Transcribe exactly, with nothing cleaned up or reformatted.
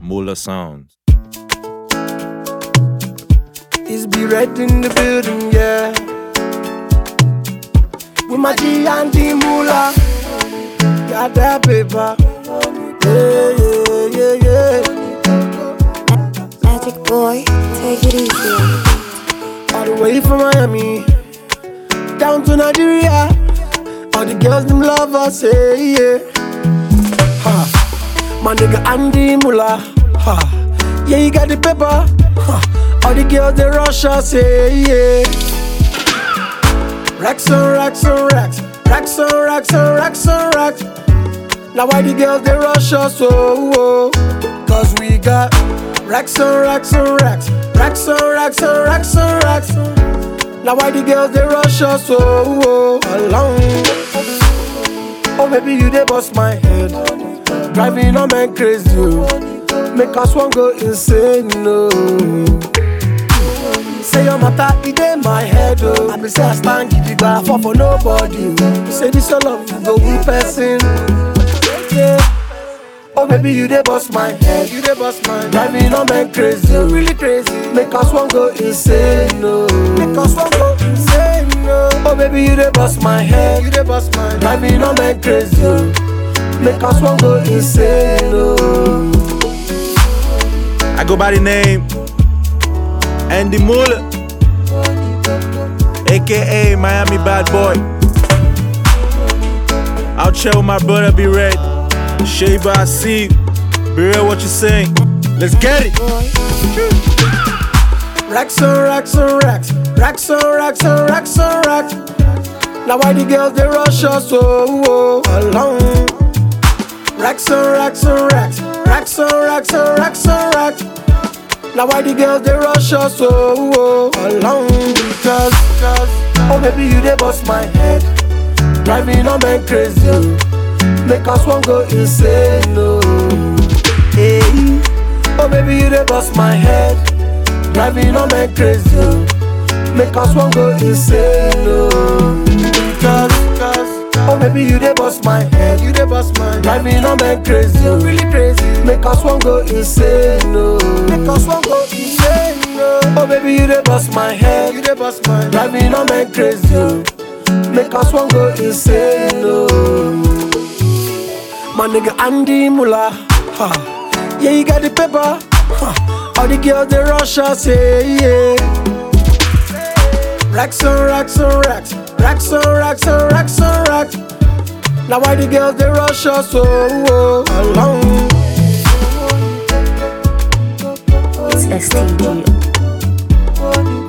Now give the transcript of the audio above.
Mula Sounds. It's be red in the building, yeah. With my G and D Mula. Got that paper. Yeah, yeah, yeah, yeah. Magic boy, take it easy. All the way from Miami down to Nigeria. All the girls them love us, say yeah. Ha. My nigga Andy Mula. Ha. Yeah, you got the paper. Ha. All the girls they rush us, say yeah. Racks on racks on racks, racks on racks on racks on racks. Now why the girls they rush us, oh, oh. Cause we got racks on racks on racks, racks on racks on racks on racks. Now why the girls they rush us, oh, oh. Along. Oh baby you they bust my head, driving on man crazy, oh. Make us one go insane, no. Say your matter, it in my head, oh. I be say I stand gidigba, I fall for nobody, oh. Say this your love, you go with person, yeah. Oh baby, you dey bust my head, you dey bust my head. Driving on man crazy, oh. Really crazy. Make us one go insane, no. Make us one go insane, no. Oh baby, you dey bust my head, you dey bust my head. Driving on man crazy, oh. Make us one go insane, no. I go by the name Andy Mula, aka Miami Bad Boy. Out here with my brother, be red. Shave I see, be real what you saying. Let's get it. Racks on racks on racks, racks on racks on racks on racks. Now why the girls they rush us, oh, oh, along. Racks on racks on racks, racks on racks on racks on racks. Now why the girls they rush us, oh, oh, along. Because, because, oh baby you they bust my head, driving on man crazy, oh. Make us one go insane, no. Hey. Oh baby you they bust my head, driving on man crazy, oh. Make us one go insane, no. Cause, cause, oh baby you they bust my head, you they bust my head. Driving on man crazy, oh. Really crazy. Make us one go insane, no. Make us one go insane, no. Oh baby you they bust my head, you they bust my head. Driving on man crazy, oh. Make us one go insane, no. My nigga Andy Mula, ha. Yeah, you got the paper, ha. All the girls they rush us, yeah, yeah. Racks on racks on racks, racks on racks on racks on racks. Now why the girls they rush us, oh, oh, along. It's S T D.